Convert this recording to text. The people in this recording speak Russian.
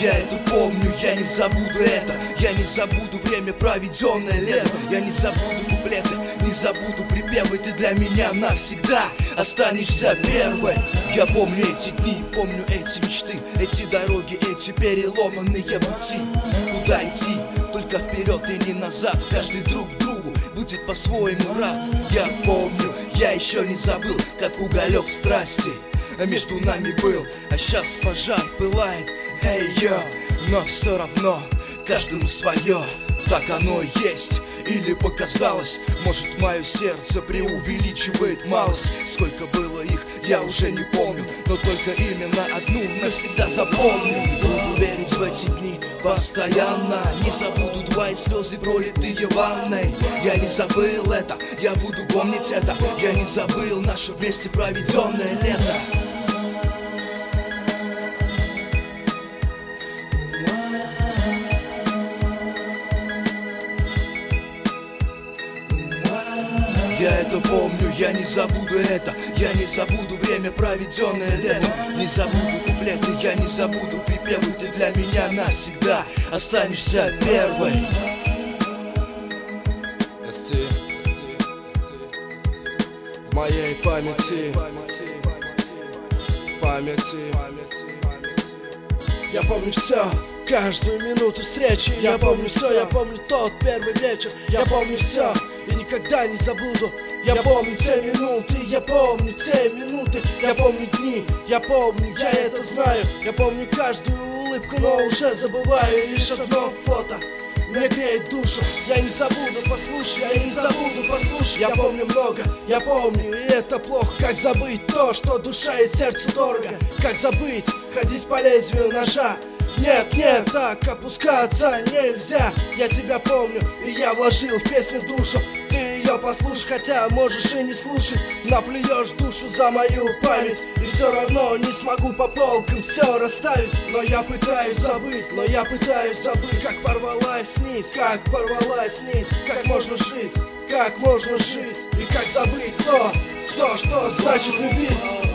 Я это помню, я не забуду это. Я не забуду время, проведенное летом. Я не забуду куплеты, не забуду припевы. Ты для меня навсегда останешься первой. Я помню эти дни, помню эти мечты, эти дороги, эти переломанные пути. Куда идти? Только вперед и не назад. Каждый друг другу будет по-своему рад. Я помню, я еще не забыл, как уголек страсти между нами был. А сейчас пожар пылает, эй, йо. Но все равно каждому свое. Так оно и есть, или показалось. Может, мое сердце преувеличивает малость. Сколько было их, я уже не помню, но только именно одну навсегда запомню. Буду верить в эти дни постоянно. Не забуду твои слезы, пролитые ванной. Я не забыл это, я буду помнить это. Я не забыл наше вместе проведенное лето. Я это помню, я не забуду это. Я не забуду время, проведенное летом. Не забуду куплеты, я не забуду припевы. Ты для меня навсегда останешься первой. В моей памяти я помню все, каждую минуту встречи. Я помню все, я помню тот первый вечер. Я помню все и никогда не забуду. Я помню те минуты, я помню те минуты. Я помню дни, я помню, я это знаю. Я помню каждую улыбку, но уже забываю. Лишь одно фото мне греет душу. Я не забуду, послушай, я не забуду, послушай. Я помню много, я помню, и это плохо. Как забыть то, что душа и сердцу дорого? Как забыть ходить по лезвию ножа? Нет, нет, так опускаться нельзя. Я тебя помню, и я вложил в песню душу. Ты ее послушай, хотя можешь и не слушать. Наплюешь душу за мою память, и все равно не смогу по полкам все расставить. Но я пытаюсь забыть, но я пытаюсь забыть. Как порвалась нить, как порвалась нить. Как можно жить, как можно жить. И как забыть то, что значит любить.